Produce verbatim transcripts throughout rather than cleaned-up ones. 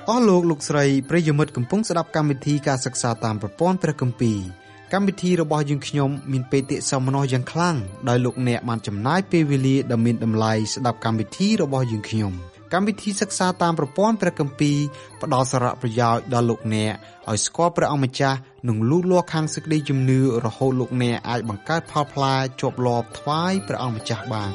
អស់លោកលោកស្រីប្រិយមិត្តកំពុងស្ដាប់កម្មវិធីការសិក្សាតាមប្រព័ន្ធព្រះគម្ពីរកម្មវិធីរបស់យើងខ្ញុំមានបេតិសោមនស្សយ៉ាងខ្លាំងដោយលោកអ្នកបានចំណាយពេលវេលាដ៏មានតម្លៃស្ដាប់កម្មវិធីរបស់យើងខ្ញុំកម្មវិធីសិក្សាតាមប្រព័ន្ធព្រះគម្ពីរផ្ដល់សារៈប្រយោជន៍ដល់លោកអ្នកឲ្យស្គាល់ព្រះអង្គម្ចាស់និងលូតលាស់ខាងសេចក្តីជំនឿរហូតលោកអ្នកអាចបង្កើតផលផ្លែជាប់លាប់ថ្វាយព្រះអង្គម្ចាស់បាន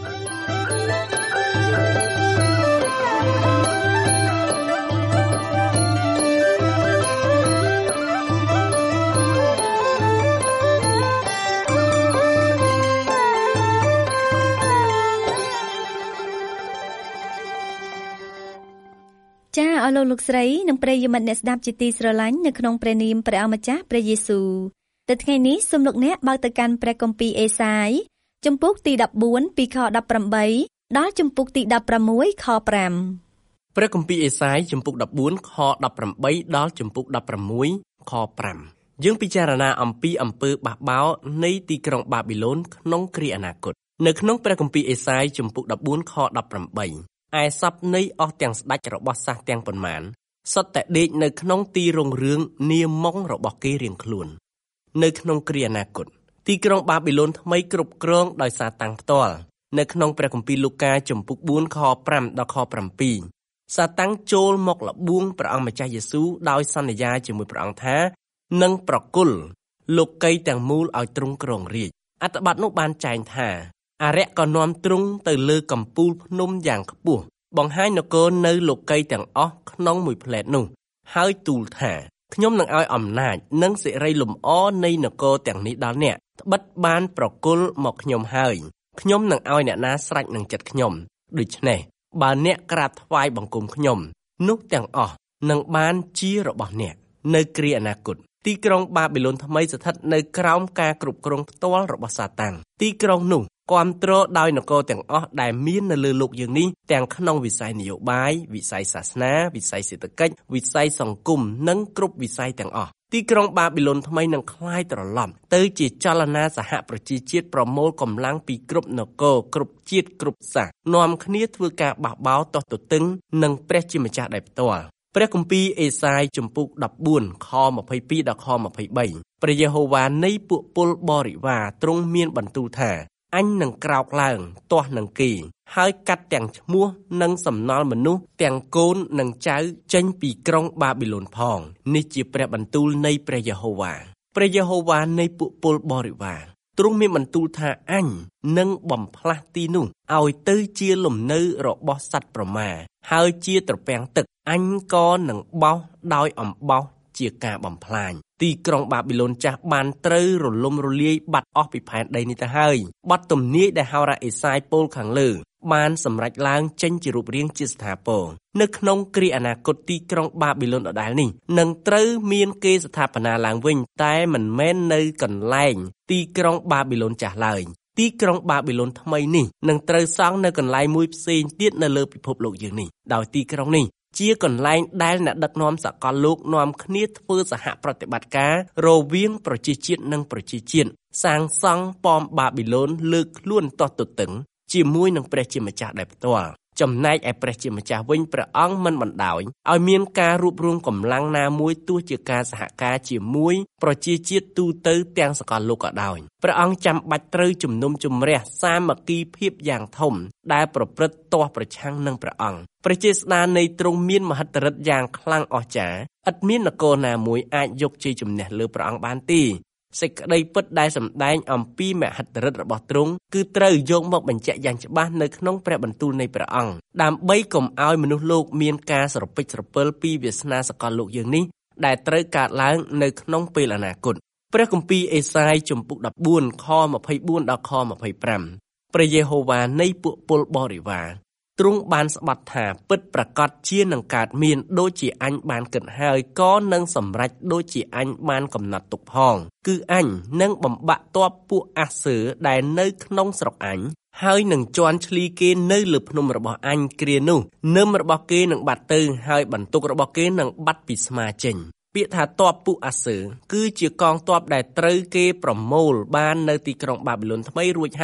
ចាអស់លោកលោកស្រីនិងប្រិយមិត្តអ្នកស្ដាប់ជាទីស្រឡាញ់នៅក្នុងព្រះនាមព្រះអម្ចាស់ព្រះយេស៊ូវតែថ្ងៃនេះសូមលោកអ្នកបើកទៅកាន់ព្រះគម្ពីរអេសាយជំពូកទីដប់បួនពីខដប់ប្រាំបីដល់ជំពូកទីដប់ប្រាំមួយខប្រាំព្រះគម្ពីរអេសាយជំពូកដប់បួនខដប់ប្រាំបីដល់ជំពូកដប់ប្រាំមួយខប្រាំយើងពិចារណាអំពីអំពើបះបោរនៃទីក្រុងបាប៊ីឡូនក្នុងគ្រាអនាគតនៅក្នុងព្រះគម្ពីរអេសាយជំពូកដប់បួនខដប់ប្រាំបីឯសពនៃអស់ទាំងស្ដេចរបស់សាសទាំងប៉ុន្មានសុទ្ធតែដេកនៅក្នុងទីរុងរឿងនាមុងរបស់គេរៀងខ្លួននៅក្នុងគ្រាអនាគតទីក្រុងបាប៊ីឡូនថ្មីគ្រប់គ្រងដោយសាតាំងផ្ទាល់នៅក្នុងព្រះគម្ពីរលូកាជំពូកបួនខប្រាំដល់ខប្រាំពីរសាតាំងចូលមកលបួងព្រះអង្គម្ចាស់យេស៊ូវដោយសន្យាជាមួយព្រះអង្គថានឹងប្រគល់លោកីទាំងមូលឲ្យទ្រង់គ្រងរាជ្យអត្ថបទនោះបានចែងថាអរិយក៏នាំទ្រង់ទៅលើកំពូលភ្នំយ៉ាងខ្ពស់បង្ហាញនគរនៅលោកីទាំងអស់ក្នុងមួយផ្លែតនោះហើយទូលថាខ្ញុំនឹងឲ្យអំណាចនិងសិរីលំអនៃនគរទាំងនេះដល់អ្នកត្បិតបានប្រគល់មកខ្ញុំហើយខ្ញុំនឹងឲ្យអ្នកណាស្រេចនឹងចិត្តខ្ញុំដូច្នេះបើអ្នកក្រាបថ្វាយបង្គំខ្ញុំនោះទាំងអស់នឹងបានជារបស់អ្នកនៅគ្រាអនាគតទីក្រុងបាប៊ីឡូនថ្មីស្ថិតនៅក្រោមការគ្រប់គ្រងផ្ទាល់របស់សាតាំងទីក្រុងនោះគាំទ្រដោយនគរទាំងអស់ដែលមាននៅលើលោកយើងនេះទាំងក្នុងវិស័យនយោបាយវិស័យសាសនាវិស័យសេដ្ឋកិច្ចវិស័យសង្គមនិងគ្រប់វិស័យទាំងអស់ទីក្រុងបាប៊ីឡូនថ្មីនឹងคล้ายត្រឡប់ទៅជាចលនាសហប្រជាជាតិប្រមូលកម្លាំងពីគ្រប់នគរគ្រប់ជាតិគ្រប់សាសនាំគ្នាធ្វើការបះបោរទាស់ទទឹងនឹងព្រះជាម្ចាស់ដោយផ្ទាល់ព្រះគម្ពីរអេសាយជំពូកដប់បួនខម្ភៃពីរដល់ខម្ភៃបីព្រះយេហូវ៉ានៃពួកពលបរិវារទ្រង់មានបន្ទូលថាអញនឹងក្រោកឡើងទាស់នឹងគេហើយកាត់ទាំងឈ្មោះនិងសំណល់មនុស្សទាំងកូននិងចៅចេញពីក្រុងបាប៊ីឡូនផងនេះជាព្រះបន្ទូលនៃព្រះយេហូវ៉ាព្រះយេហូវ៉ានៃពួកពលបរិវារទ្រង់មានបន្ទូលថាអញនឹងបំផ្លាស់ទីនោះឲ្យទៅជាលំនៅរបស់សត្វប្រមាហើយជាត្រពាំងទឹកអញក៏នឹងបោសដោយអំបោសជាការបំផ្លាញទីក្រុងបាប៊ីឡូនចាស់បានត្រូវរលំរលាយបាត់អស់ពីផែនដីនេះទៅហើយបទទំនាយដែលហោរាអេសាយពោលខាងលើបានសម្រេចឡើងចេញជារូបរាងជាស្ថាពរនៅក្នុងគ្រាអនាគតទីក្រុងបាប៊ីឡូនដដែលនេះនឹងត្រូវមានគេស្ថាបនាឡើងវិញតែមិនមែននៅកន្លែងទីក្រុងបាប៊ីឡូនចាស់ឡើយទីក្រុងបាប៊ីឡូនថ្មីនេះនឹងត្រូវសង់នៅកន្លែងមួយផ្សេងទៀតនៅលើពិភពលោកយើងនេះដោយទីក្រុងនេះជាកន្លែងដែលអ្នកដឹកនាំសកលលោកនាំគ្នាធ្វើសហប្រតិបត្តិការរវាងប្រជាជាតិនិងប្រជាជាតិសាងសង់ប៉មបាប៊ីឡូនលើកខ្លួនទាស់ទទឹងជាមួយនឹងព្រះជាម្ចាស់ដែលផ្ទាល់ចំណែកឯព្រះជាម្ចាស់វិញព្រះអង្គមិនបណ្ដោយឲ្យមានការរួបរวมកម្លាំងណាមួយទោះជាការសហការជាមួយប្រជាជាតិទូទៅទាំងសកលលោកក៏ដោយព្រះអង្គចាំបាច់ត្រូវជំនុំជម្រះសាមគ្គីភាពយ៉ាងធំដែលប្រព្រឹត្តទាស់ប្រឆាំងនឹងព្រះអង្គព្រះចេស្តានៃទ្រង់មានមហិទ្ធិឫទ្ធិយ៉ាងខ្លាំងអស្ចារ្យឥតមាននគរណាមួយអាចយកជ័យជំនះលើព្រះអង្គបានទេសេចក្តីពិតដែលសម្ដែងអំពីមហិទ្ធិឫទ្ធិរបស់ទ្រង់គឺត្រូវយកមកបញ្ជាក់យ៉ាងច្បាស់នៅក្នុងព្រះបន្ទូលនៃព្រះអង្គដើម្បីកុំឲ្យមនុស្សលោកមានការស្រពេចស្រពិលពីវាសនាសកលលោកយើងនេះដែលត្រូវកើតឡើងនៅក្នុងពេលអនាគតព្រះគម្ពីរអេសាយជំពូកដប់បួនខម្ភៃបួនដល់ខម្ភៃប្រាំព្រះយេហូវ៉ានៃពួកពលបរិវារទ្រង់បានស្បត់ថាពិតប្រាកដជានឹងកើតមានដូចជាអញបានគិតហើយក៏នឹងសម្រេចដូចជាអញបានកំណត់ទុកផងគឺអញនឹងបំបាក់ទ័ពពួកអាសឺដែលនៅក្នុងស្រុកអញហើយនឹងជន់ឈ្លីគេនៅលើភ្នំរបស់អញគ្រានោះនឹមរបស់គេនឹងបាត់ទៅហើយបន្ទុករបស់គេនឹងបាត់ពីស្មាចេញពាក្យថាទ័ពពួកអាសឺគឺជាកងទ័ពដែលត្រូវគេប្រមូលបាននៅទីក្រុងបាប៊ីឡូនថ្មីរួចហើយ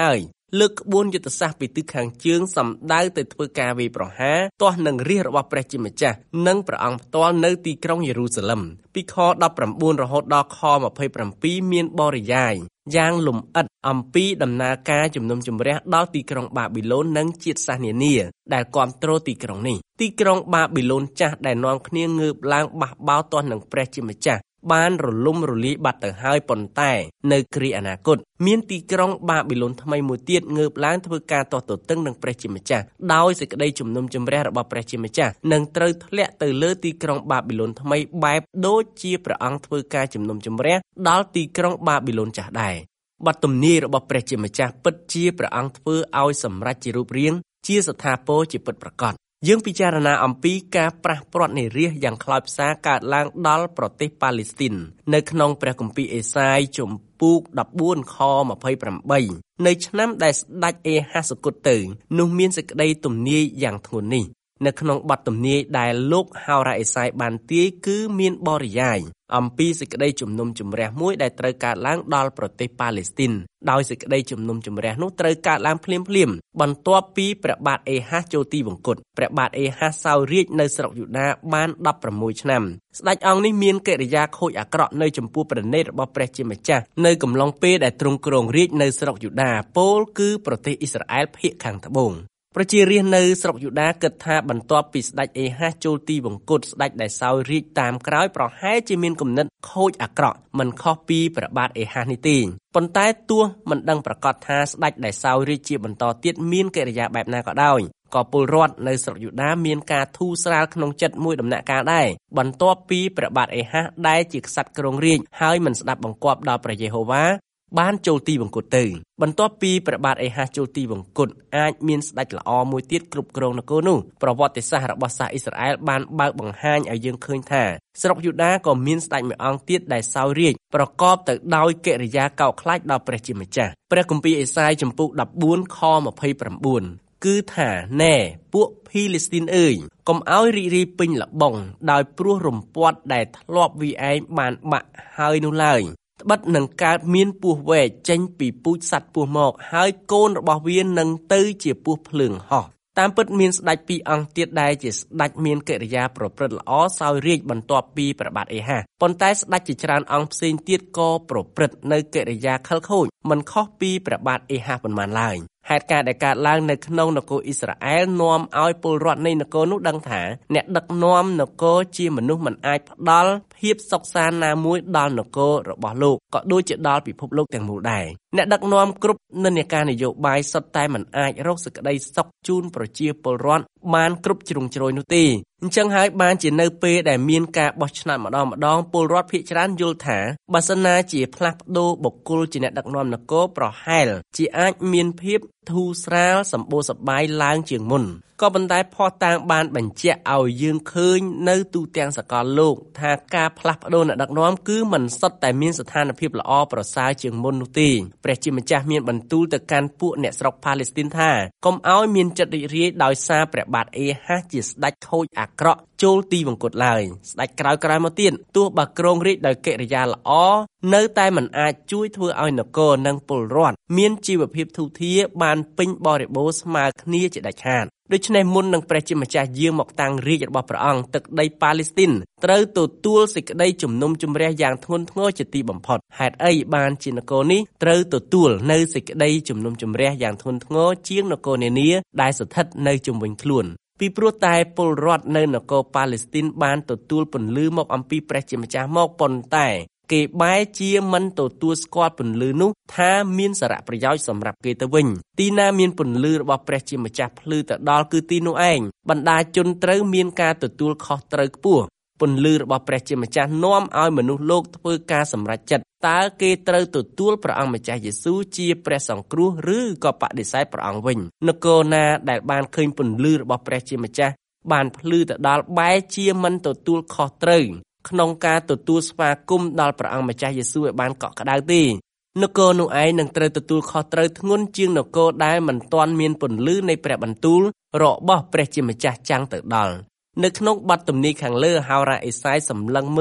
លើកក្បួនយុទ្ធសាស្ត្រពីទិសខាងជើងសម្ដៅទៅធ្វើការវាយប្រហារទាស់នឹងរាជរបស់ព្រះជាម្ចាស់និងព្រះអង្គផ្ទាល់នៅទីក្រុងយេរូសាឡិមពីខដប់ប្រាំបួនរហូតដល់ខម្ភៃប្រាំពីរមានបរិយាយយ៉ាងលម្អិតអំពីដំណើរការជំនុំជម្រះដល់ទីក្រុងបាប៊ីឡូននិងជាតិសាសន៍នានាដែលគាំទ្រទីក្រុងនេះទីក្រុងបាប៊ីឡូនចាស់ដែលនាំគ្នាងើបឡើងបះបោរទាស់នឹងព្រះជាម្ចាស់បានរលំរលាយបាត់ទៅហើយប៉ុន្តែនៅគ្រាអនាគតមានទីក្រុងបាប៊ីឡូនថ្មីមួយទៀតងើបឡើងធ្វើការទាស់ទទឹងនឹងព្រះជាម្ចាស់ដោយសេចក្តីជំនុំជម្រះរបស់ព្រះជាម្ចាស់នឹងត្រូវធ្លាក់ទៅលើទីក្រុងបាប៊ីឡូនថ្មីបែបដូចជាព្រះអង្គធ្វើការជំនុំជម្រះដល់ទីក្រុងបាប៊ីឡូនចាស់ដែរបទទំនាយរបស់ព្រះជាម្ចាស់ពិតជាព្រះអង្គធ្វើឲ្យសម្រេចជារូបរាងជាស្ថាពរជាពិតប្រាកដយើងពិចារណាអំពីការប្រះព្រាត់នៃរាជយ៉ាងខ្លោចផ្សាកើតឡើងដល់ប្រទេសប៉ាឡេស្ទីននៅក្នុងព្រះគម្ពីរអេសាយជំពូកដប់បួនខម្ភៃប្រាំបីនៅឆ្នាំដែលស្ដេចអេហាសគត់ទៅនោះមានសេចក្តីទំនាយយ៉ាងធ្ងន់នេះនៅក្នុងបទទំនាយដែលលោកហោរ៉ាអេសាយបានទាយគឺមានបរិយាយអំពីសេចក្តីជំនុំជម្រះមួយដែលត្រូវកើតឡើងដល់ប្រទេសប៉ាឡេស្ទីនដោយសេចក្តីជំនុំជម្រះនោះត្រូវកើតឡើងភ្លាមភ្លាមបន្ទាប់ពីព្រះបាទអេហាសចូលទីវង្គតព្រះបាទអេហាសសោយរាជ្យនៅស្រុកយូដាបានដប់ប្រាំមួយឆ្នាំស្ដេចអង្គនេះមានកិរិយាខូចអាក្រក់នៅចំពោះព្រះនេតរបស់ព្រះជាម្ចាស់នៅកំឡុងពេលដែលទ្រង់គ្រងរាជ្យនៅស្រុកយូដាពោលគឺប្រទេសអ៊ីស្រាអែលភាគខាងត្បូងប្រជារាស្ត្រនៅស្រុកយូដាគិតថាបន្ទាប់ពីស្ដេចអេហាសចូលទីវង្គតស្ដេចដែលសោយរាជ្យតាមក្រោយប្រហែលជាមានគំនិតខូចអាក្រក់មិនខុសពីព្រះបាទអេហាសនេះទេប៉ុន្តែទោះមិនដឹងប្រកាសថាស្ដេចដែលសោយរាជ្យជាបន្តទៀតមានកិរិយាបែបណាក៏ដោយក៏ពលរដ្ឋនៅស្រុកយូដាមានការធូរស្រាលក្នុងចិត្តមួយដំណាក់កាលដែរបន្ទាប់ពីព្រះបាទអេហាសដែលជាក្សត្រគ្រងរាជ្យហើយមិនស្ដាប់បង្គាប់ដល់ព្រះយេហូវ៉ាបានចូលទីវង្គតទៅបន្ទាប់ពីព្រះបាទអេហាសចូលទីវង្គតអាចមានស្ដេចល្អមួយទៀតគ្រប់គ្រងនគរនោះប្រវត្តិសាស្ត្ររបស់សាសអ៊ីស្រាអែលបានបើកបង្ហាញឲ្យយើងឃើញថាស្រុកយូដាក៏មានស្ដេចមួយអង្គទៀតដែលសោយរាជ្យប្រកបទៅដោយកិរិយាកោតខ្លាចដល់ព្រះជាម្ចាស់ព្រះគម្ពីរអេសាយជំពូកដប់បួនខម្ភៃប្រាំបួនគឺថាណែពួកភីលីស្ទីនអើយកុំឲ្យរីករាយពេញល្បងដោយព្រោះរំពាត់ដែលធ្លាប់វាឯងបានបាក់ហើយនោះឡើយត្បិតនឹងកើតមានពស់វែកចេញពីពូជសត្វពស់មកហើយកូនរបស់វានឹងទៅជាពស់ភ្លើងហោះតាមពិតមានស្ដេចពីរអង្គទៀតដែលជាស្ដេចមានកិរិយាប្រព្រឹត្តល្អសោយរាជ្យបន្ទាប់ពីព្រះបាទអេហាសប៉ុន្តែស្ដេចជាច្រើនអង្គផ្សេងទៀតក៏ប្រព្រឹត្តនៅកិរិយាខិលខូចមិនខុសពីព្រះបាទអេហាសប៉ុន្មានឡើយហេតុការណ៍ដែលកើតឡើងនៅក្នុងនគរអ៊ីស្រាអែលនាំឲ្យពលរដ្ឋនៃនគរនោះដឹងថាអ្នកដឹកនាំនគរជាមនុស្សមិនអាចផ្ដល់ភាពសុខសាន្តណាមួយដល់នគររបស់លោកក៏ដូចជាដល់ពិភពលោកទាំងមូលដែរអ្នកដឹកនាំគ្រប់និន្នាការនយោបាយសុទ្ធតែមិនអាចរកសេចក្តីសុខជូនប្រជាពលរដ្ឋបានគ្រប់ជ្រុងជ្រោយនោះទេអញ្ចឹងហើយបានជានៅពេលដែលមានការបោះឆ្នោតម្ដងម្ដងពលរដ្ឋភាគច្រើនយល់ថាបើសិនណាជាផ្លាស់ប្ដូរបុគ្គលជាអ្នកដឹកនាំនគរប្រហែលជាអាចមានភាពធូរស្រាលសម្បូរសប្បាយឡើងជាងមុនក៏ប៉ុន្តែភស្តុតាងបានបញ្ជាក់ឲ្យយើងឃើញនៅទូទាំងសកលលោកថាការផ្លាស់ប្ដូរអ្នកដឹកនាំគឺមិនសុទ្ធតែមានស្ថានភាពល្អប្រសើរជាងមុននោះទេព្រះជាម្ចាស់មានបន្ទូលទៅកាន់ពួកអ្នកស្រុកប៉ាឡេស្ទីនថាកុំឲ្យមានចិត្តរីករាយដោយសារព្រះបាទអេហាសជាស្ដេចខូចអាក្រក់ចូលទីវង្គតឡើយស្ដេចក្រោយក្រោយមកទៀតទោះបើគ្រងរាជ្យដោយកិរិយាល្អនៅតែមិនអាចជួយធ្វើឲ្យនគរនិងពលរដ្ឋមានជីវភាពធូរធារបានពេញបរិបូរណ៍ស្មើគ្នាជាដាច់ខាតដូច្នេះមុននឹងព្រះជាម្ចាស់យាងមកតាំងរាជ្យរបស់ព្រះអង្គទឹកដីប៉ាឡេស្ទីនត្រូវទទួលសេចក្តីជំនុំជម្រះយ៉ាងធ្ងន់ធ្ងរជាទីបំផុតហេតុអីបានជានគរនេះត្រូវទទួលនៅសេចក្តីជំនុំជម្រះយ៉ាងធ្ងន់ធ្ងរជាងនគរនានាដែលស្ថិតនៅជុំវិញខ្លួនពីព្រោះតែពលរដ្ឋនៅនគរប៉ាឡេស្ទីនបានទទួលពន្លឺមកអំពីព្រះជាម្ចាស់មកប៉ុន្តែគេបែរជាមិនទទួលស្គាល់ពន្លឺនោះថាមានសារៈប្រយោជន៍សម្រាប់គេទៅវិញទីណាមានពន្លឺរបស់ព្រះជាម្ចាស់ភ្លឺទៅដល់គឺទីនោះឯងបណ្ដាជនត្រូវមានការទទួលខុសត្រូវខ្ពស់ពន្លឺរបស់ព្រះជាម្ចាស់នាំឲ្យមនុស្សលោកធ្វើការសម្រេចចិត្តតើគេត្រូវទទួលព្រះអង្គម្ចាស់យេស៊ូវជាព្រះសង្គ្រោះឬក៏បដិសេធព្រះអង្គវិញនគរណាដែលបានឃើញពន្លឺរបស់ព្រះជាម្ចាស់បានភ្លឺទៅដល់បែរជាមិនទទួលខុសត្រូវក្នុងការទទួលស្វាគមន៍ដល់ព្រះអង្គម្ចាស់យេស៊ូវឲ្យបានកក់ក្ដៅទេនគរនោះឯងនឹងត្រូវទទួលខុសត្រូវធ្ងន់ជាងនគរដែលមិនទាន់មានពន្លឺនៃព្រះបន្ទូលរបស់ព្រះជាម្ចាស់ចាំងទៅដល់នៅក្នុងបទទំនាយខាងលើហោរ៉ាអេសាយសម្លឹងមើល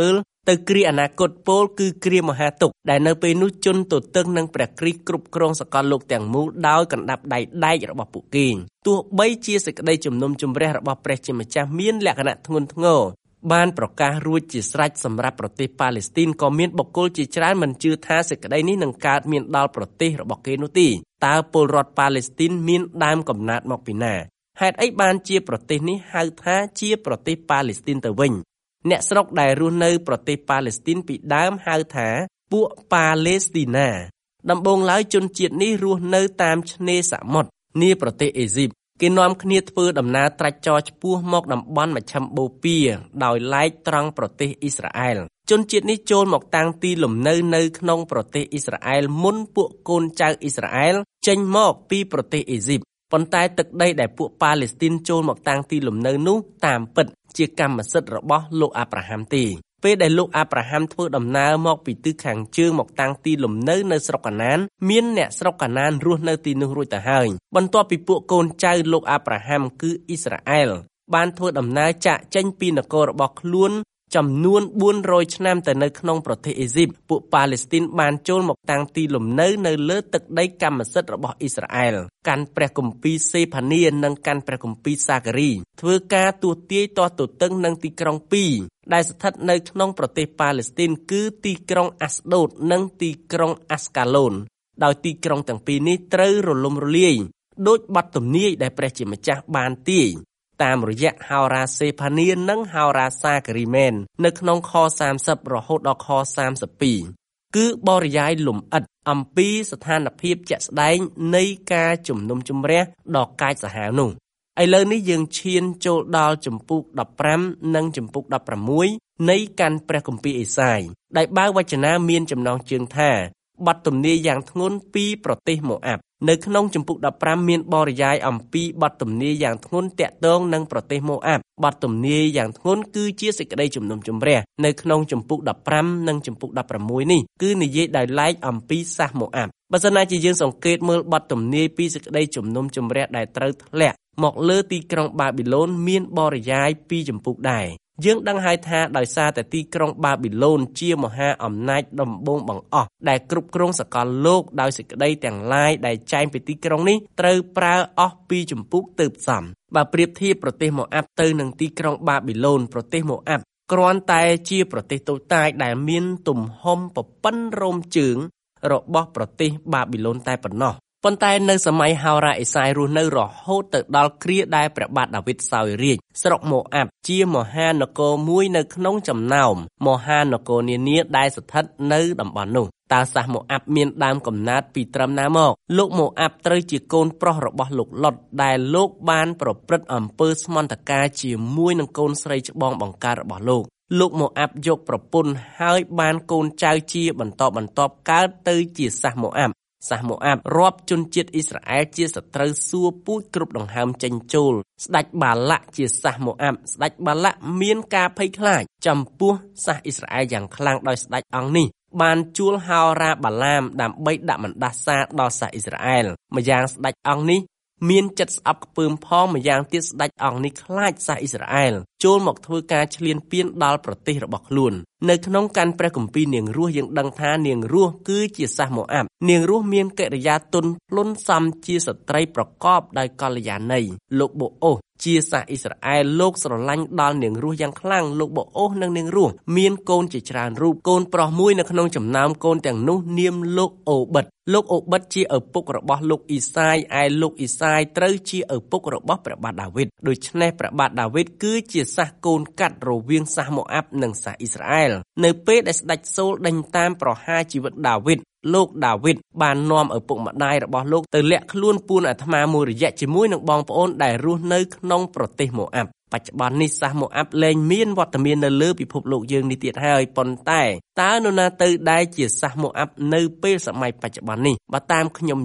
ទៅគ្រាអនាគតពោលគឺគ្រាមហាទុក្ខដែលនៅពេលនោះជនទទឹងនឹងព្រះគ្រីស្ទគ្រប់គ្រងសកលលោកទាំងមូលដោយកណ្ដាប់ដៃដែករបស់ពួកគេទោះបីជាសេចក្តីជំនុំជម្រះរបស់ព្រះជាម្ចាស់មានលក្ខណៈធ្ងន់ធ្ងរបានប្រកាសរួចជាស្រេចសម្រាប់ប្រទេសប៉ាឡេស្ទីនក៏មានបុគ្គលជាច្រើនមិនជឿថាសេចក្តីនេះនឹងកើតមានដល់ប្រទេសរបស់គេនោះទេតើពលរដ្ឋប៉ាឡេស្ទីនមានដើមកំណើតមកពីណាហេតុអីបានជាប្រទេសនេះហៅថាជាប្រទេសប៉ាឡេស្ទីនទៅវិញអ្នកស្រុកដែលរស់នៅប្រទេសប៉ាឡេស្ទីនពីដើមហៅថាពួកប៉ាឡេស្ទីណាដំបូងឡើយជនជាតិនេះរស់នៅតាមឆ្នេរសមុទ្រនាប្រទេសអេស៊ីបគេនាំគ្នាធ្វើដំណើរត្រាច់ចរឆ្ពោះមកតំបន់មជ្ឈិមបូព៌ាដោយឡែកត្រង់ប្រទេសអ៊ីស្រាអែលជនជាតិនេះចូលមកតាំងទីលំនៅនៅក្នុងប្រទេសអ៊ីស្រាអែលមុនពួកកូនចៅអ៊ីស្រាអែលចេញមកពីប្រទេសអេស៊ីបប៉ុន្តែទឹកដីដែលពួកប៉ាឡេស្ទីនចូលមកតាំងទីលំនៅនោះតាមពិតជាកម្មសិទ្ធិរបស់លោកអាប់រ៉ាហាំទេពេលដែលលោកអាប់រ៉ាហាំធ្វើដំណើរមកពីទិសខាងជើងមកតាំងទីលំនៅនៅស្រុកកាណានមានអ្នកស្រុកកាណានរស់នៅទីនោះរួចទៅហើយបន្ទាប់ពីពួកកូនចៅលោកអាប់រ៉ាហាំគឺអ៊ីស្រាអែលបានធ្វើដំណើរចាកចេញពីនគររបស់ខ្លួនចំនួនបួនរយឆ្នាំទៅនៅក្នុងប្រទេសអេស៊ីបពួកប៉ាឡេស្ទីនបានចូលមកតាំងទីលំនៅនៅលើទឹកដីកម្មសិទ្ធិរបស់អ៊ីស្រាអែលកាន់ព្រះគម្ពីរសេផានីនិងកាន់ព្រះគម្ពីរសាការីធ្វើការទស្សទាយទាស់ទទឹងនឹងទីក្រុងពីរដែលស្ថិតនៅក្នុងប្រទេសប៉ាឡេស្ទីនគឺទីក្រុងអាស្ដូតនិងទីក្រុងអាស្កាឡូនដោយទីក្រុងទាំងពីរនេះត្រូវរលំរលាយដោយបទទំនាយដែលព្រះជាម្ចាស់បានទាយតាមរយៈហោរាសេផានីនិងហោរាសាការីមែននៅក្នុងខសាមសិបរហូតដល់ខសាមសិបពីរគឺបរិយាយលំអិតអំពីស្ថានភាពជាក់ស្ដែងនៃការជំនុំជម្រះដ៏កាចសាហាវនោះឥឡូវនេះយើងឈានចូលដល់ជំពូកដប់ប្រាំនិងជំពូកដប់ប្រាំមួយនៃកាន់ព្រះគម្ពីរអេសាយដែលបើវចនាមានចំណងជើងថាបទទំនាយយ៉ាងធ្ងន់ពីប្រទេសម៉ូអាប់នៅក្នុងជំពូកដប់ប្រាំមានបរិយាយអំពីបទទំនាយយ៉ាងធ្ងន់តាក់ទងនឹងប្រទេសម៉ូអាប់បទទំនាយយ៉ាងធ្ងន់គឺជាសេចក្តីជំនុំជម្រះនៅក្នុងជំពូកដប់ប្រាំនិងជំពូកដប់ប្រាំមួយនេះគឺនិយាយដោយឡែកអំពីសាសម៉ូអាប់បើសិនណាជាយើងសង្កេតមើលបទទំនាយពីសេចក្តីជំនុំជម្រះដែលត្រូវធ្លាក់មកលើទីក្រុងបាប៊ីឡូនមានបរិយាយពីជំពូកដែរយើងដឹងហើយថាដោយសារតែទីក្រុងបាប៊ីឡូនជាមហាអំណាចដំបូងបង្អស់ដែលគ្រប់គ្រងសកលលោកដោយសេចក្តីទាំងឡាយដែលចែងពីទីក្រុងនេះត្រូវប្រើអស់ពីជំពូកទើបសមបើប្រៀបធៀបប្រទេសម៉ូអាប់ទៅនឹងទីក្រុងបាប៊ីឡូនប្រទេសម៉ូអាប់គ្រាន់តែជាប្រទេសតូចតាចដែលមានទំហំប៉ុប៉ុនរោមជើងរបស់ប្រទេសបាប៊ីឡូនតែប៉ុណ្ណោះប៉ុន្តែនៅសម័យហោរ៉ាអេសាយរស់នៅរហូតទៅដល់គ្រាដែលព្រះបាទដាវីតសោយរាជ្យស្រុកម៉ូអាប់ជាមហានគរមួយនៅក្នុងចំណោមមហានគរនានាដែលស្ថិតនៅតំបន់នោះតើសាសម៉ូអាប់មានដើមកំណើតពីត្រឹមណាមកលោកម៉ូអាប់ត្រូវជាកូនប្រុសរបស់លោកឡុតដែលលោកបានប្រព្រឹត្តអំពើស្មន្តការជាមួយនឹងកូនស្រីច្បងបង្កើតរបស់លោកលោកម៉ូអាប់យកប្រពន្ធហើយបានកូនចៅជាបន្តបន្ទាប់កើតទៅជាសាសម៉ូអាប់សាសម៉ូអាប់រាប់ជនជាតិអ៊ីស្រាអែលជាសត្រូវសួរពូជគ្រប់ដង្ហើមចេញចូលស្ដេចបាឡាក់ជាសាសម៉ូអាប់ស្ដេចបាឡាក់មានការភ័យខ្លាចចំពោះសាសអ៊ីស្រាអែលយ៉ាងខ្លាំងដោយស្ដេចអង្គនេះបានជួលហោរាបាឡាមដើម្បីដាក់បណ្ដាសាដល់សាសអ៊ីស្រាអែលម្យ៉ាងស្ដេចអង្គនេះមានចិត្តស្អប់ខ្ពើមផងម្យ៉ាងទៀតស្ដេចអង្គនេះខ្លាចសាសអ៊ីស្រាអែលចូលមកធ្វើការឈ្លានពានដល់ប្រទេសរបស់ខ្លួននៅក្នុងកាន់ព្រះគម្ពីរនាងរស់យើងដឹងថានាងរស់គឺជាសាសម៉ូអាប់នាងរស់មានកិរិយាទន់ភ្លន់សមជាស្ត្រីប្រកបដោយកល្យាណីលោកបូអូសជាសាសអ៊ីស្រាអែលលោកស្រឡាញ់ដល់នាងរស់យ៉ាងខ្លាំងលោកបូអូសនិងនាងរស់មានកូនជាច្រើនរូបកូនប្រុសមួយនៅក្នុងចំណោមកូនទាំងនោះនាមលោកអូបិតលោកអូបិតជាឪពុករបស់លោកអ៊ីសាយឯលោកអ៊ីសាយត្រូវជាឪពុករបស់ព្រះបាទដាវីតដូច្នេះព្រះបាទដាវីតគឺជាសាសកូនកាត់រវាងសាសម៉ូអាប់និងសាសអ៊ីស្រាអែលនៅពេលដែលស្ដេចសូលដេញតាមប្រហារជីវិតដាវីតលោកដាវីតបាននាំឪពុកម្ដាយរបស់លោកទៅលាក់ខ្លួនពួនអាត្មាមួយរយៈជាមួយនឹងបងប្អូនដែលរស់នៅក្នុងប្រទេសម៉ូអាប់បច្ចុប្បន្ននេះសាសម៉ូអាប់លែងមានវត្តមាននៅលើពិភពលោកយើងនេះទៀតហើយប៉ុន្តែតើនរណាទៅដែលជាសាសម៉ូអាប់នៅពេលសម័យបច្ចុប្បន្ននេះបើតាមខ្ញុំយល់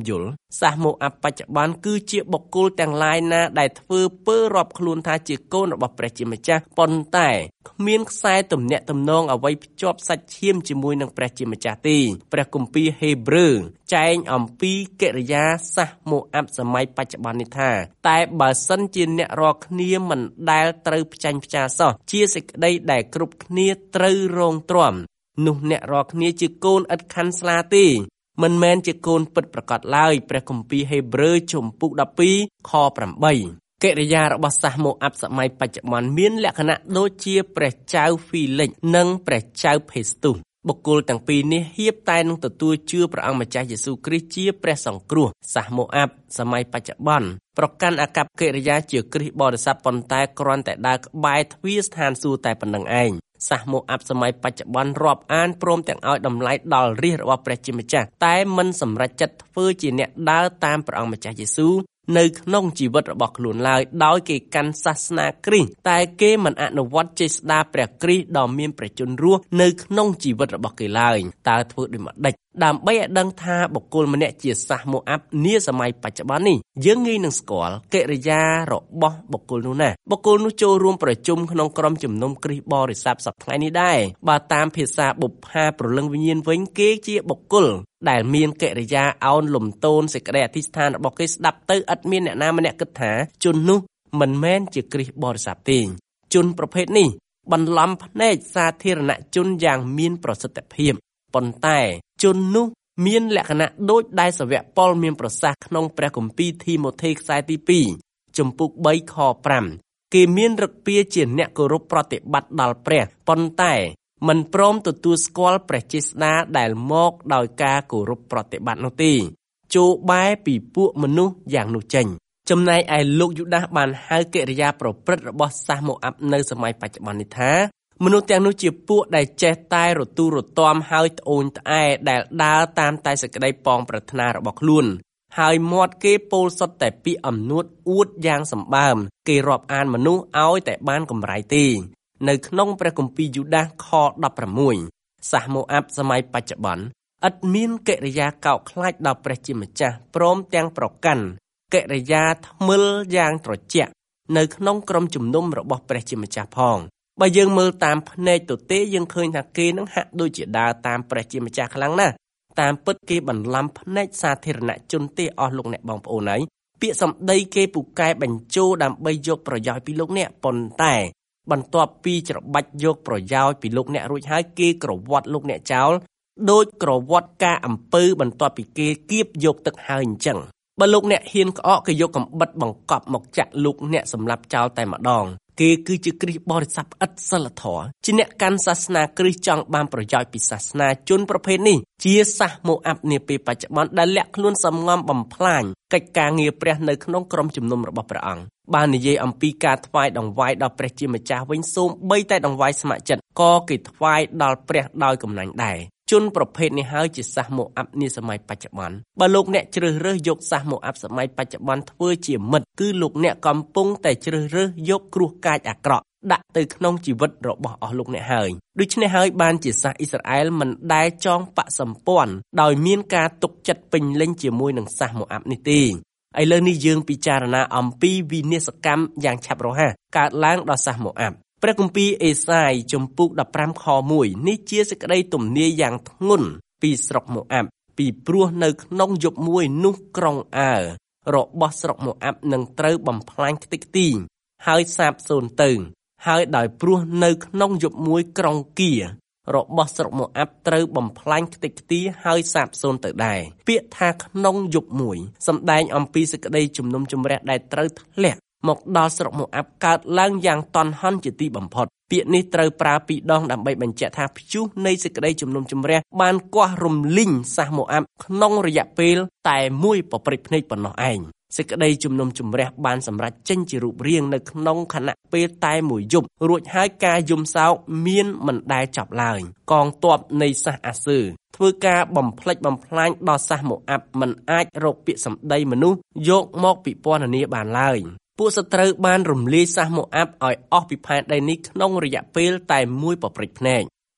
សាសម៉ូអាប់បច្ចុប្បន្នគឺជាបុគ្គលទាំងឡាយណាដែលធ្វើពើរាប់ខ្លួនថាជាកូនរបស់ព្រះជាម្ចាស់ប៉ុន្តែគ្មានខ្សែទំនាក់ទំនងអ្វីភ្ជាប់សាច់ឈាមជាមួយនឹងព្រះជាម្ចាស់ទេព្រះគម្ពីរហេព្រើរចែងអំពីកិរិយាសាសម៉ូអាប់សម័យបច្ចុប្បន្ននេះថាតែបើសិនជាអ្នករាល់គ្នាមិនដែលត្រូវផ្ចាញ់ផ្ចាសោះជាសេចក្តីដែលគ្រប់គ្នាត្រូវរងទ្រាំនោះអ្នករាល់គ្នាជាកូនឥតខណ្ឌស្លាទេមិនមែនជាកូនពិតប្រាកដឡើយព្រះគម្ពីរហេព្រើរជំពូកដប់ពីរខប្រាំបីកិរិយារបស់សាសម៉ូអាប់សម័យបច្ចុប្បន្នមានលក្ខណៈដូចជាព្រះចៅហ្វីលិចនិងព្រះចៅផេស្ទុសបុគ្គលទាំងពីរនេះហៀបតែនឹងទទួលជឿព្រះអង្គម្ចាស់យេស៊ូវគ្រីស្ទជាព្រះសង្គ្រោះសាសម៉ូអាប់សម័យបច្ចុប្បន្នប្រកាន់អាកប្បកិរិយាជាគ្រីស្ទបរិស័ទប៉ុន្តែគ្រាន់តែដើរក្បែរទ្វារស្ថានសួគ៌តែប៉ុណ្្នឹងឯងសាសម៉ូអាប់សម័យបច្ចុប្បន្នរាប់អានព្រមទាំងឲ្យតម្លៃដល់រាជរបស់ព្រះជាម្ចាស់តែមិនសម្រេចចិត្តធ្វើជាអ្នកដើរតាមព្រះអង្គម្ចាស់យេស៊ូវនៅក្នុងជីវិតរបស់ខ្លួនឡើយដោយគេកាន់សាសនាគ្រីស្ទតែគេមិនអនុវត្តចេស្តាព្រះគ្រីស្ទដ៏មានព្រះជន្មរស់នៅក្នុងជីវិតរបស់គេឡើយតើធ្វើដូចម្តេចដើម្បីឲ្យដឹងថាបុគ្គលម្នាក់ជាសាសម៉ូអាប់នាសម័យបច្ចុប្បន្ននេះយើងងាយនឹងស្គាល់កិរិយារបស់បុគ្គលនោះណាបុគ្គលនោះចូលរួមប្រជុំក្នុងក្រុមជំនុំគ្រីស្ទបរិស័ទសប្តាហ៍នេះដែរបើតាមភាសាបុប្ផាព្រលឹងវិញ្ញាណវិញគេជាបុគ្គលដែលមានកិរិយាអោនលំទោនសេចក្តីអធិស្ឋានរបស់គេស្ដាប់ទៅឥតមានអ្នកណាម្នាក់គិតថាជននោះមិនមែនជាគ្រីស្ទបរិស័ទទេជនប្រភេទនេះបន្លំភ្នែកសាធារណជនយ៉ាងមានប្រសិទ្ធភាពប៉ុន្តែជននោះមានលក្ខណៈដូចដែលសាវកប៉ុលមានប្រសាសន៍ក្នុងព្រះគម្ពីរធីម៉ូថេខ្សែទីពីរជំពូកបីខប្រាំគេមានឫកពាជាអ្នកគោរពប្រតិបត្តិដល់ព្រះប៉ុន្តែមិនព្រមទទួលស្គាល់ព្រះចេស្តាដែលមកដោយការគោរពប្រតិបត្តិនោះទេចូលបែរពីពួកមនុស្សយ៉ាងនោះចេញចំណែកឯលោកយូដាសបានហៅកិរិយាប្រព្រឹត្តរបស់សាសម៉ូអាប់នៅសម័យបច្ចុប្បន្ននេះថាមនុស្សទាំងនោះជាពួកដែលចេះតែរទូរទាំហើយត្អូញត្អែដែលដើរតាមតែសេចក្តីប៉ងប្រាថ្នារបស់ខ្លួនហើយមាត់គេពោលសុទ្ធតែពាក្យអំនួតអួតយ៉ាងសម្បើមគេរាប់អានមនុស្សឲ្យតែបានកម្រៃទេនៅក្នុងព្រះគម្ពីរយូដាសខដប់ប្រាំមួយសាសម៉ូអាប់សម័យបច្ចុប្បន្នឥតមានកិរិយាកោតខ្លាចដល់ព្រះជាម្ចាស់ព្រមទាំងប្រកាន់កិរិយាថ្មិលយ៉ាងត្រជាក់នៅក្នុងក្រុមជំនុំរបស់ព្រះជាម្ចាស់ផងបើយើងមើលតាមភ្នែកទទេយើងឃើញថាគេនឹងហាក់ដូចជាដើរតាមព្រះជាម្ចាស់ខ្លាំងណាស់តាមពិតគេបន្លំភ្នែកសាធារណជនទេអស់លោកអ្នកបងប្អូនហើយពាក្យសម្ដីគេពូកែបញ្ចូលដើម្បីយកប្រយោជន៍ពីលោកអ្នកប៉ុន្តែបន្ទាប់ពីច្របាច់យកប្រយោជន៍ពីលោកអ្នករួចហើយគេក្រវត្តលោកអ្នកចោលដូចក្រវត្តការអំពើបន្ទាប់ពីគេគៀបយកទឹកហើយអញ្ចឹងបើលោកអ្នកហ៊ានក្អកគេយកកំបិតបង្កប់មកចាក់លោកអ្នកសម្លាប់ចោលតែម្ដងគេគឺជាគ្រីស្ទបរិស័ទឥតសិលធម៌ជាអ្នកកាន់សាសនាគ្រីស្ទចង់បានប្រយោជន៍ពីសាសនាជនប្រភេទនេះជាសាសម៉ូអាប់នាពេលបច្ចុប្បន្នដែលលាក់ខ្លួនសំងំបំផ្លាញកិច្ចការងារព្រះនៅក្នុងក្រុមជំនុំរបស់ព្រះអង្គបាននិយាយអំពីការថ្វាយដង្វាយដល់ព្រះជាម្ចាស់វិញសូម្បីតែដង្វាយស្ម័គ្រចិត្តក៏គេថ្វាយដល់ព្រះដោយកំណាញ់ដែរជនប្រភេទនេះហើយជាសាសម៉ូអាប់នាសម័យបច្ចុប្បន្នបើលោកអ្នកជ្រើសរើសយកសាសម៉ូអាប់សម័យបច្ចុប្បន្នធ្វើជាមិត្តគឺលោកអ្នកកំពុងតែជ្រើសរើសយកគ្រោះកាចអាក្រក់ដាក់ទៅក្នុងជីវិតរបស់អស់លោកអ្នកហើយដូច្នេះហើយបានជាសាសអ៊ីស្រាអែលមិនដែលចងបកសម្ព័ន្ធដោយមានការទុកចិត្តពេញលេញជាមួយនឹងសាសម៉ូអាប់នេះទេឥឡូវនេះយើងពិចារណាអំពីវិនាសកម្មយ៉ាងឆាប់រហ័សកើតឡើងដល់សាសម៉ូអាប់ព្រះគម្ពីរអេសាយជំពូកដប់ប្រាំខមួយនេះជាសេចក្តីទំនាយយ៉ាងធ្ងន់ពីស្រុកម៉ូអាប់ពីព្រោះនៅក្នុងយប់មួយនោះក្រុងអើរបស់ស្រុកម៉ូអាប់នឹងត្រូវបំផ្លាញខ្ទេចខ្ទីហើយសាបសូន្យទៅហើយដោយព្រោះនៅក្នុងយប់មួយក្រុងគៀរបស់ស្រុកម៉ូអាប់ត្រូវបំផ្លាញខ្ទេចខ្ទីហើយសាបសូន្យទៅដែរពាក្យថាក្នុងយប់មួយសម្ដែងអំពីសេចក្តីជំនុំជម្រះដែលត្រូវធ្លាក់មកដល់ស្រុកម៉ូអាប់កើតឡើងយ៉ាងតន់ហន់ជាទីបំផុតពាក្យនេះត្រូវប្រើពីរដងដើម្បីបញ្ជាក់ថាព្យុះនៃសេចក្តីជំនុំជម្រះបានគាស់រំលីងសាសម៉ូអាប់ក្នុងរយៈពេលតែមួយប៉ព្រិចភ្នែកប៉ុណ្ណោះឯងសេចក្តីជំនុំជម្រះបានសម្រេចចេញជារូបរាងនៅក្នុងខណៈពេលតែមួយយប់រួចហើយការយំសោកមានមិនដែលចប់ឡើយកងទ័ពនៃសាសអាសឺធ្វើការបំផ្លិចបំផ្លាញដល់សាសម៉ូអាប់មិនអាចរកពាក្យសម្ដីមនុស្សយកមកពិពណ៌នាបានឡើយពួកសត្រូវបានរំលាយសាសម៉ូអាប់ឲ្យអស់ពីផែនដីនេះក្នុងរយៈពេលតែមួយប៉ព្រិចភ្នែក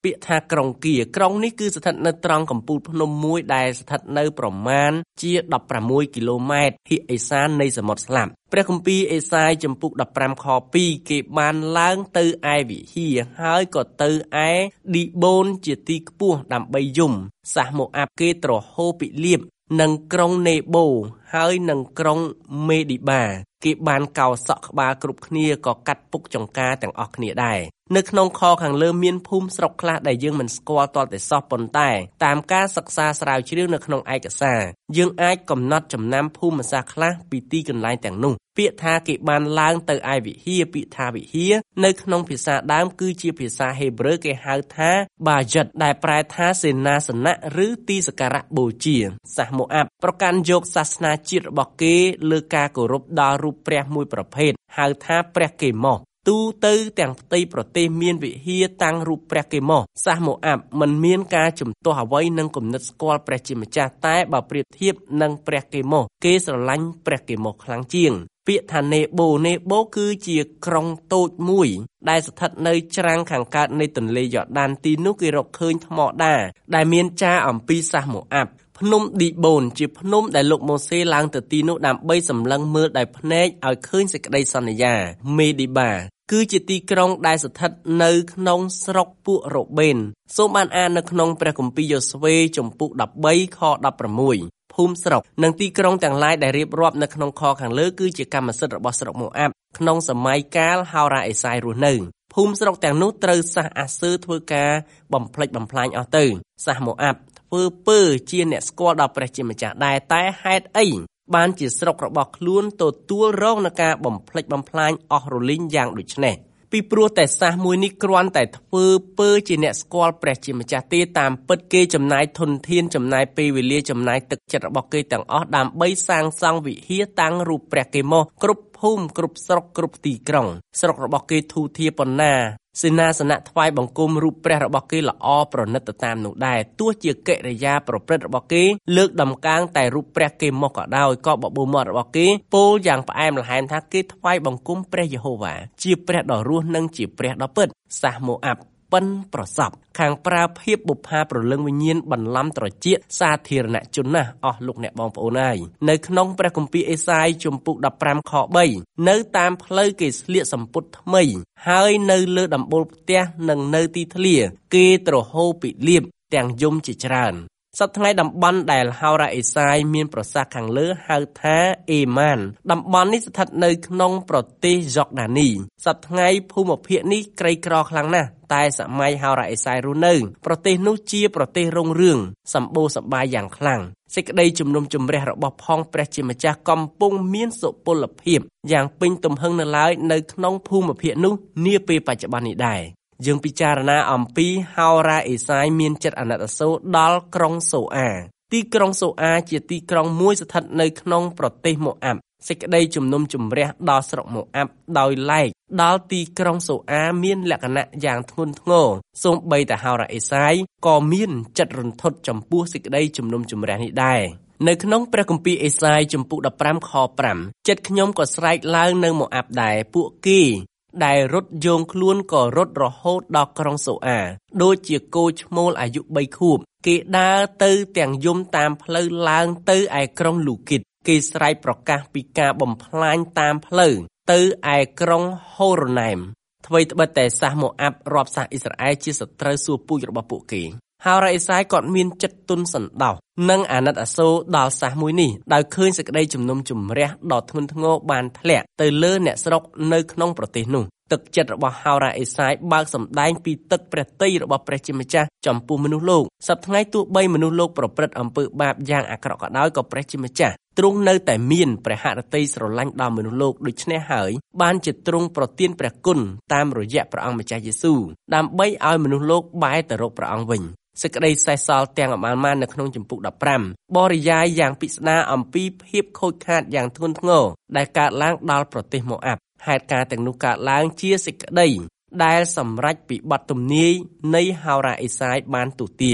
ពាក្យថាក្រុងគៀក្រុងនេះគឺស្ថិតនៅត្រង់កំពូលភ្នំមួយដែលស្ថិតនៅប្រមាណជាដប់ប្រាំមួយគីឡូម៉ែត្រភាគឦសាននៃសមុទ្រស្លាប់ព្រះគម្ពីរអេសាយចំពុកដប់ប្រាំខពីរគេបានឡើងទៅឯវិហារហើយក៏ទៅឯឌីបូនជាទីខ្ពស់ដើម្បីយំសាសម៉ូអាប់គេទ្រហោពិលៀបនិងក្រុងនេបូហើយនឹងក្រុងមេឌីបាគេបានកោសក់ក្បាលគ្រប់គ្នាក៏កាត់ពុកចង្ការទាំងអស់គ្នាដែរនៅក្នុងខខាងលើមានភូមិស្រុកខ្លះដែលយើងមិនស្គាល់ទាល់តែសោះប៉ុន្តែតាមការសិក្សាស្រាវជ្រាវនៅក្នុងឯកសារយើងអាចកំណត់ចំណាំភូមិសាស្ត្រខ្លះពីទីកន្លែងទាំងនោះពាក្យថាគេបានឡើងទៅឯវិហារពាក្យថាវិហារនៅក្នុងភាសាដើមគឺជាភាសាហេប្រឺគេហៅថាបាយិតដែលប្រែថាសេនាសនៈឬទីសក្ការៈបូជាសាសម៉ូអាប់ប្រកាន់យកសាសនាជាតិរបស់គេលើការគោរពដល់រូបព្រះមួយប្រភេទហៅថាព្រះកេម៉ូសទូទៅទាំងផ្ទៃប្រទេសមានវិហារតាំងរូបព្រះកេម៉ូសសាសម៉ូអាប់មិនមានការជំទាស់អ្វីនឹងគំនិតស្គាល់ព្រះជាម្ចាស់តែបើប្រៀបធៀបនឹងព្រះកេម៉ូសគេស្រឡាញ់ព្រះកេម៉ូសខ្លាំងជាងពាក្យថានេបូនេបូគឺជាក្រុងតូចមួយដែលស្ថិតនៅច្រាំងខាងកើតនៃទន្លេយ៉ូដានទីនោះគេរកឃើញថ្មដាដែលមានចារអំពីសាសម៉ូអាប់ភ្នំឌីបូនជាភ្នំដែលលោកម៉ូសេឡើងទៅទីនោះដើម្បីសម្លឹងមើលដោយភ្នែកឲ្យឃើញសេចក្តីសន្យាមេឌីបាគឺជាទីក្រុងដែលស្ថិតនៅក្នុងស្រុកពួករ៉ូបេនសូមបានអាននៅក្នុងព្រះគម្ពីរយ៉ូស្វេចំពុកដប់បីខដប់ប្រាំមួយភូមិស្រុកនិងទីក្រុងទាំងឡាយដែលរៀបរាប់នៅក្នុងខខាងលើគឺជាកម្មសិទ្ធិរបស់ស្រុកម៉ូអាប់ក្នុងសម័យកាលហោរ៉ាអេសាយរស់នៅភូមិស្រុកទាំងនោះត្រូវសាសអាសឺធ្វើការបំផ្លិចបំផ្លាញអស់ទៅសាសម៉ូអាប់ធ្វើពើជាអ្នកស្គាល់ដល់ព្រះជាម្ចាស់ដែរតែហេតុអីបានជាស្រុករបស់ខ្លួនទទួលរងនឹងការបំផ្លិចបំផ្លាញអស់រលីងយ៉ាងដូចនេះពីព្រោះតែសាសមួយនេះគ្រាន់តែធ្វើពើជាអ្នកស្គាល់ព្រះជាម្ចាស់ទេតាមពិតគេចំណាយធនធានចំណាយពេលវេលាចំណាយទឹកចិត្តរបស់គេទាំងអស់ដើម្បីសាងសង់វិហារតាំងរូបព្រះកេម៉ូសគ្រប់ភូមិគ្រប់ស្រុកគ្រប់ទីក្រុងស្រុករបស់គេធូរធារប៉ុណ្ណាសេនាសនៈថ្វាយបង្គំរូបព្រះរបស់គេល្អប្រណិតទៅតាមនោះដែរទោះជាកិរិយាប្រព្រឹត្តរបស់គេលើកដំកើងតែរូបព្រះកេម៉ូសក៏ដោយក៏បបួលមាត់របស់គេពោលយ៉ាងផ្អែមល្ហែមថាគេថ្វាយបង្គំព្រះយេហូវ៉ាជាព្រះដ៏រស់និងជាព្រះដ៏ពិតសាសម៉ូអាប់ប៉ិនប្រសពខាងប្រើភាពបុប្ផាប្រលឹងវិញ្ញាណបន្លំត្រចៀកសាធារណជនណាស់អស់លោកអ្នកបងប្អូនហើយនៅក្នុងព្រះគម្ពីរអេសាយជំពូកដប់ប្រាំខបីនៅតាមផ្លូវគេស្លៀកសំពត់ថ្មីហើយនៅលើដំបូលផ្ទះនិងនៅទីធ្លាគេទ្រហោពិលៀបទាំងយំជាច្រើនសប្តាហ៍ថ្ងៃតំបន់ដែលហោរ៉ាអេសាយមានប្រសាសន៍ខាងលើហៅថាអេម៉ានតំបន់នេះស្ថិតនៅក្នុងប្រទេសយ៉ូដានីសប្តាហ៍ថ្ងៃភូមិភាគនេះក្រីក្រខ្លាំងណាស់តែសម័យហោរ៉ាអេសាយរស់នៅប្រទេសនោះជាប្រទេសរុងរឿងសម្បូរសប្បាយយ៉ាងខ្លាំងសេចក្តីជំនុំជម្រះរបស់ផងព្រះជាម្ចាស់កំពុងមានសុពលភាពយ៉ាងពេញទំហឹងនៅឡើយនៅក្នុងភូមិភាគនោះនាពេលបច្ចុប្បន្ននេះដែរយើងពិចារណាអំពីហោរ៉ាអេសាយមានចិត្តអាណិតអាសូរដល់ក្រុងសូអាទីក្រុងសូអាជាទីក្រុងមួយស្ថិតនៅក្នុងប្រទេសម៉ូអាប់សេចក្តីជំនុំជម្រះដល់ស្រុកម៉ូអាប់ដោយឡែកដល់ទីក្រុងសូអាមានលក្ខណៈយ៉ាងធ្ងន់ធ្ងរសូម្បីតែហោរ៉ាអេសាយក៏មានចិត្តរន្ធត់ចំពោះសេចក្តីជំនុំជម្រះនេះដែរនៅក្នុងព្រះគម្ពីរអេសាយចំពុកដប់ប្រាំខប្រាំចិត្តខ្ញុំក៏ស្រែកឡើងនៅម៉ូអាប់ដែរពួកគេដែលរត់យោងខ្លួនក៏រត់រហូតដល់ក្រុងសូអាដូចជាគោឈ្មោលអាយុបីខួបគេដើរទៅទាំងយំតាមផ្លូវឡើងទៅឯក្រុងលូគីតគេស្រែកប្រកាសពីការបំផ្លាញតាមផ្លូវទៅឯក្រុងហូរ៉ូណែមថ្មីត្បិតតែសាសម៉ូអាប់រាប់សាសអ៊ីស្រាអែលជាសត្រូវសួរពូជរបស់ពួកគេហោរ៉ាអេសាយក៏មានចិត្តទន់សណ្ដោសនិងអាណិតអាសូរដល់សាសមួយនេះដោយឃើញសេចក្តីជំនុំជម្រះដ៏ធ្ងន់ធ្ងរបានធ្លាក់ទៅលើអ្នកស្រុកនៅក្នុងប្រទេសនោះទឹកចិត្តរបស់ហោរ៉ាអេសាយបើកសម្ដែងពីទឹកព្រះទ័យរបស់ព្រះជាម្ចាស់ចំពោះមនុស្សលោកសប្តាហ៍ថ្ងៃទោះបីមនុស្សលោកប្រព្រឹត្តអំពើបាបយ៉ាងអាក្រក់ក៏ដោយក៏ព្រះជាម្ចាស់ទ្រង់នៅតែមានព្រះហឫទ័យស្រឡាញ់ដល់មនុស្សលោកដូច្នេះហើយបានជាទ្រង់ប្រទានព្រះគុណតាមរយៈព្រះអង្គម្ចាស់យេស៊ូវដើម្បីឲ្យមនុស្សលោកបែរទៅរកព្រះអង្គវិញសេចក្តីសេះសល់ទាំងអមាលម៉ាននៅក្នុងជំពូកដប់ប្រាំបរិយាយយ៉ាងពិស្ដារអំពីភាពខូចខាតយ៉ាងធ្ងន់ធ្ងរដែលកើតឡើងដល់ប្រទេសម៉ូអាប់ហេតុការណ៍ទាំងនោះកើតឡើងជាសេចក្តីដែលសម្រេចពីបទទំនាយនៃហោរ៉ាអេសាយបានទូទាយ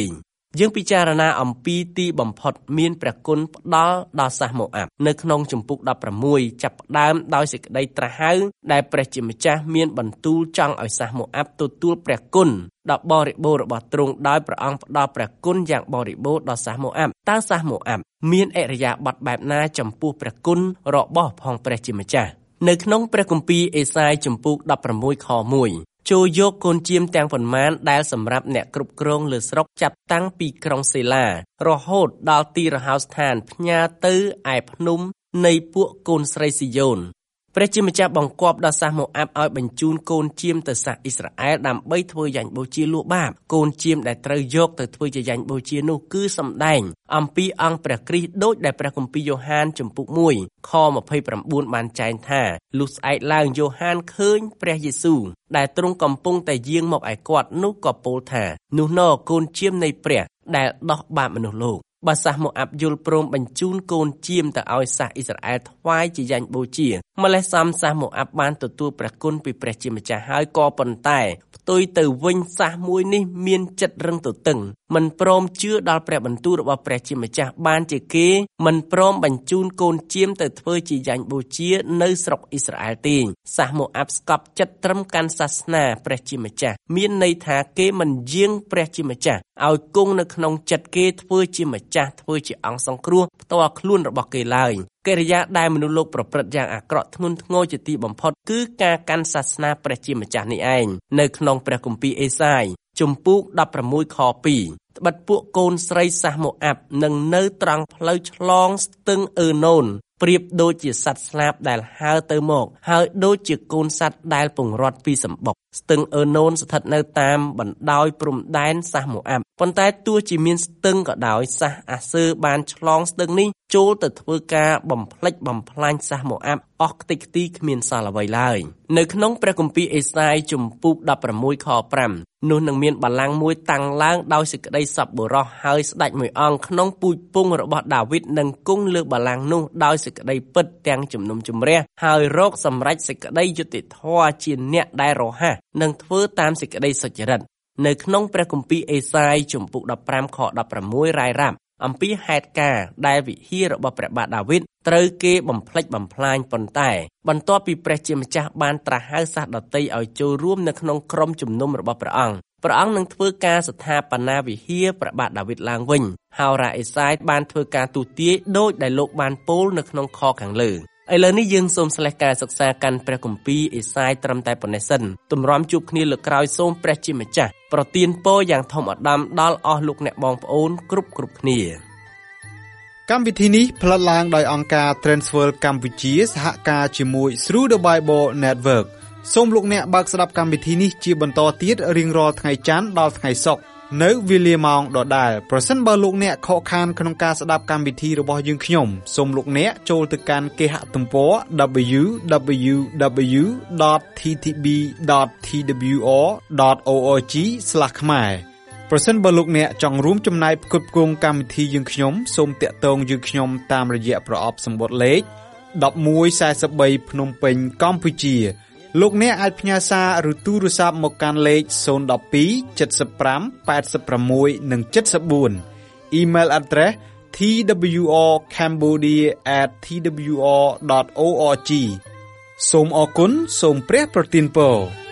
យើងពិចារណាអំពីទីបំផុតមានព្រះគុណផ្ដល់ដល់សាសម៉ូអាប់នៅក្នុងជំពូកដប់ប្រាំមួយចាប់ផ្ដើមដោយសេចក្តីត្រាស់ហៅដែលព្រះជាម្ចាស់មានបន្ទូលចង់ឲ្យសាសម៉ូអាប់ទទួលព្រះគុណដល់បរិបូរណ៍របស់ទ្រង់ដោយព្រះអង្គផ្ដល់ព្រះគុណយ៉ាងបរិបូរណ៍ដល់សាសម៉ូអាប់តើសាសម៉ូអាប់មានឥរិយាបថបែបណាចំពោះព្រះគុណរបស់ផងព្រះជាម្ចាស់នៅក្នុងព្រះគម្ពីរអេសាយជំពូកដប់ប្រាំមួយខមួយចូលយកកូនជៀមទាំងប៉ុន្មានដែលសម្រាប់អ្នកគ្រប់គ្រងលើស្រុកចាប់តាំងពីក្រុងសេឡារហូតដល់ទីរហោស្ថានផ្ញើទៅឯភ្នំនៃពួកកូនស្រីស៊ីយ៉ូនព្រះជាម្ចាស់បង្គាប់ដល់សាសម៉ូអាប់ឲ្យបញ្ជូនកូនជៀមទៅសាសអ៊ីស្រាអែលដើម្បីធ្វើយ៉ាញ់បូជាលួចបាបកូនជៀមដែលត្រូវយកទៅធ្វើជាយ៉ាញ់បូជានោះគឺសម្ដែងអំពីអង្គព្រះគ្រីស្ទដូចដែលព្រះគម្ពីរយ៉ូហានជំពូកមួយខម្ភៃប្រាំបួនបានចែងថាលុះស្អែកឡើងយ៉ូហានឃើញព្រះយេស៊ូវដែលទ្រង់កំពុងតែយាងមកឯគាត់នោះក៏ពោលថានោះណកូនជៀមនៃព្រះដែលដោះបាបមនុស្សលោកបើសាសម៉ូអាប់យល់ព្រមបញ្ជូនកូនជៀមទៅឲ្យសាសអ៊ីស្រាអែលថ្វាយជាយ៉ាញ់បូជាម្លេះសំសាសម៉ូអាប់បានទទួលព្រះគុណពីព្រះជាម្ចាស់ហើយក៏ប៉ុន្តែផ្ទុយទៅវិញសាសមួយនេះមានចិត្តរឹងទទឹងមិនព្រមជឿដល់ព្រះបន្ទូលរបស់ព្រះជាម្ចាស់បានជាគេមិនព្រមបញ្ជូនកូនជៀមទៅធ្វើជាយ៉ាញ់បូជានៅស្រុកអ៊ីស្រាអែលទេសាសម៉ូអាប់ស្កប់ចិត្តត្រឹមកាន់សាសនាព្រះជាម្ចាស់មានន័យថាគេមិនយាងព្រះជាម្ចាស់ឲ្យគង់នៅក្នុងចិត្តគេធ្វើជាម្ចាស់ធ្វើជាអង្គសង្គ្រោះផ្ទាល់ខ្លួនរបស់គេឡើយកិរិយាដែលមនុស្សលោកប្រព្រឹត្តយ៉ាងអាក្រក់ធ្ងន់ធ្ងរជាទីបំផុតគឺការកាន់សាសនាព្រះជាម្ចាស់នេះឯងនៅក្នុងព្រះគម្ពីរអេសាយជំពូកដប់ប្រាំមួយខពីរត្បិតពួកកូនស្រីសាសម៉ូអាប់នឹងនៅត្រង់ផ្លូវឆ្លងស្ទឹងអឺណូនប្រៀបដូចជាសត្វស្លាបដែលហើរទៅមកហើយដូចជាកូនសត្វដែលពង្រត់ពីសម្បុកស្ទឹងអឺណូនស្ថិតនៅតាមបណ្ដោយព្រំដែនសាសម៉ូអាប់ប៉ុន្តែទោះជាមានស្ទឹងក៏ដោយសាសអាសឺបានឆ្លងស្ទឹងនេះចូលទៅធ្វើការបំផ្លិចបំផ្លាញសាសម៉ូអាប់អស់ខ្ទេចខ្ទីគ្មានសល់អ្វីឡើយនៅក្នុងព្រះគម្ពីរអេសាយជំពូកដប់ប្រាំមួយខប្រាំនោះនឹងមានបល្ល័ង្កមួយតាំងឡើងដោយសេចក្តីសប្បុរសហើយស្ដេចមួយអង្គក្នុងពូជពង្សរបស់ដាវីតនឹងគង់លើបល្ល័ង្កនោះដោយសេចក្តីពិតទាំងជំនុំជម្រះហើយរកសម្រេចសេចក្តីយុត្តិធម៌ជាអ្នកដែលរហ័សនឹងធ្វើតាមសេចក្តីសុចរិតនៅក្នុងព្រះគម្ពីរអេសាយជំពូកដប់ប្រាំខដប់ប្រាំមួយរាយរាប់អំពីហេតុការណ៍ដែលវិហាររបស់ព្រះបាទដាវីតត្រូវគេបំផ្លិចបំផ្លាញប៉ុន្តែបន្ទាប់ពីព្រះជាម្ចាស់បានត្រាស់ហៅសាសដតីឲ្យចូលរួមនៅក្នុងក្រុមជំនុំរបស់ព្រះអង្គព្រះអង្គនឹងធ្វើការស្ថាបនាវិហារព្រះបាទដាវីតឡើងវិញហើយរាអេសាយបានធ្វើការទូទាយដោយដែលលោកបានពោលនៅក្នុងខខាងលើឥឡូវនេះយើងសូមស្លេះការសិក្សាកាន់ព្រះគម្ពីរអេសាយត្រឹមតែប៉ុណ្ណេះសិនទម្រាំជួបគ្នាលើក្រោយសូមព្រះជាម្ចាស់ប្រទានពរយ៉ាងធំអដំដល់អស់លោកអ្នកបងប្អូនគ្រប់គ្រប់គ្នាកម្មវិធីនេះផ្លាត់ឡើងដោយអង្គការ Transworld កម្ពុជាសហការជាមួយ Through the Bible Network សូមលោកអ្នកបើកស្ដាប់កម្មវិធីនេះជាបន្តទៀតរៀងរាល់ថ្ងៃច័ន្ទដល់ថ្ងៃសុក្រនៅវេលាម៉ោងដដែលប្រសិនបើលោកអ្នកខកខានក្នុងការស្ដាប់កម្មវិធីរបស់យើងខ្ញុំសូមលោកអ្នកចូលទៅកាន់គេហទំព័រ double-u double-u double-u ដត t t b ដត t w r ដត org ស្លាស់ ខ្មែរប្រសិនបើលោកអ្នកចង់រួមចំណែកផ្គត់ផ្គង់កម្មវិធីយើងខ្ញុំសូមតាក់ទងយើងខ្ញុំតាមរយៈប្រអប់សម្បត្តិលេខmột một bốn baភ្នំពេញកម្ពុជាលោកអ្នកអាចផ្ញើសារឬទូរស័ព្ទមកកាន់លេខศูนย์ หนึ่ง สอง เจ็ด ห้า แปด หก និង เจ็ด สี่ Email address t w r cambodia at t w r dot org សូមអរគុណសូមព្រះប្រទានពរ